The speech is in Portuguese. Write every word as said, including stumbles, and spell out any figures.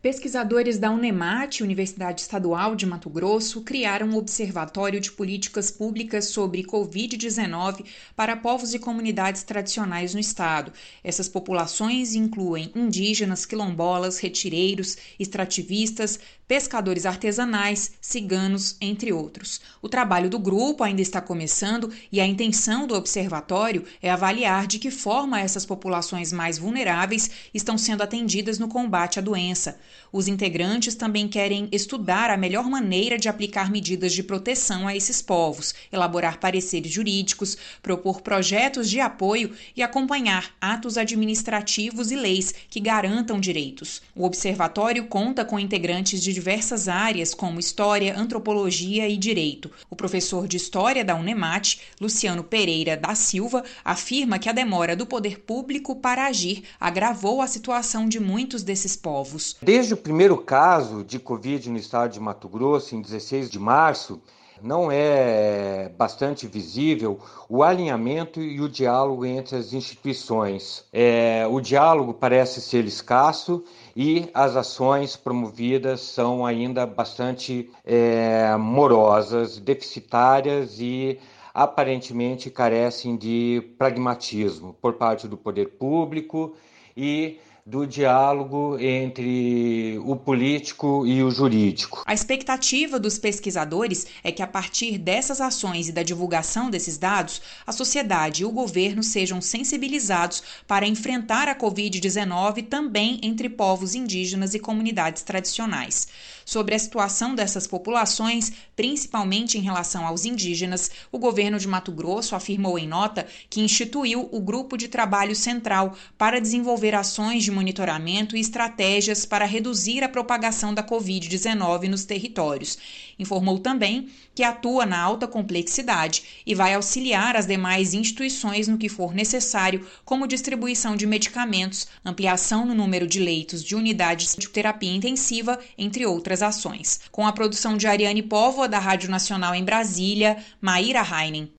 Pesquisadores da Unemat, Universidade Estadual de Mato Grosso, criaram um observatório de políticas públicas sobre covid dezenove para povos e comunidades tradicionais no estado. Essas populações incluem indígenas, quilombolas, retireiros, extrativistas, pescadores artesanais, ciganos, entre outros. O trabalho do grupo ainda está começando e a intenção do observatório é avaliar de que forma essas populações mais vulneráveis estão sendo atendidas no combate à doença. Os integrantes também querem estudar a melhor maneira de aplicar medidas de proteção a esses povos, elaborar pareceres jurídicos, propor projetos de apoio e acompanhar atos administrativos e leis que garantam direitos. O observatório conta com integrantes de diversas áreas, como História, Antropologia e Direito. O professor de História da Unemat, Luciano Pereira da Silva, afirma que a demora do poder público para agir agravou a situação de muitos desses povos. Desde o primeiro caso de Covid no estado de Mato Grosso, em dezesseis de março, não é bastante visível o alinhamento e o diálogo entre as instituições. É, o diálogo parece ser escasso e as ações promovidas são ainda bastante é, morosas, deficitárias e aparentemente carecem de pragmatismo por parte do poder público e do diálogo entre o político e o jurídico. A expectativa dos pesquisadores é que, a partir dessas ações e da divulgação desses dados, a sociedade e o governo sejam sensibilizados para enfrentar a covid dezenove também entre povos indígenas e comunidades tradicionais. Sobre a situação dessas populações, principalmente em relação aos indígenas, o governo de Mato Grosso afirmou em nota que instituiu o Grupo de Trabalho Central para desenvolver ações de monitoramento e estratégias para reduzir a propagação da covid dezenove nos territórios. Informou também que atua na alta complexidade e vai auxiliar as demais instituições no que for necessário, como distribuição de medicamentos, ampliação no número de leitos de unidades de terapia intensiva, entre outras ações. Com a produção de Ariane Póvoa, da Rádio Nacional em Brasília, Maíra Heinen.